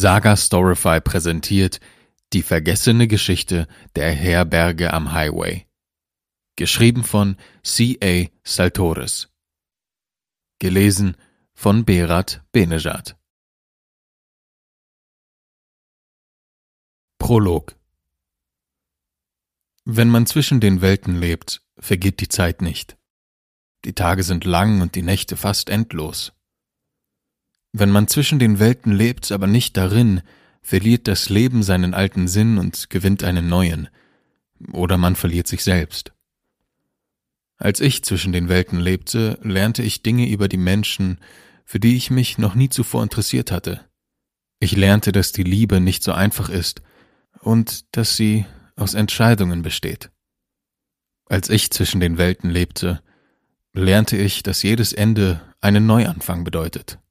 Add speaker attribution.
Speaker 1: Saga Storify präsentiert Die vergessene Geschichte der Herberge am Highway. Geschrieben von C.A. Saltores. Gelesen von Berat Benejad. Prolog. Wenn man zwischen den Welten lebt, vergeht die Zeit nicht. Die Tage sind lang und die Nächte fast endlos. Wenn man zwischen den Welten lebt, aber nicht darin, verliert das Leben seinen alten Sinn und gewinnt einen neuen. Oder man verliert sich selbst. Als ich zwischen den Welten lebte, lernte ich Dinge über die Menschen, für die ich mich noch nie zuvor interessiert hatte. Ich lernte, dass die Liebe nicht so einfach ist und dass sie aus Entscheidungen besteht. Als ich zwischen den Welten lebte, lernte ich, dass jedes Ende einen Neuanfang bedeutet.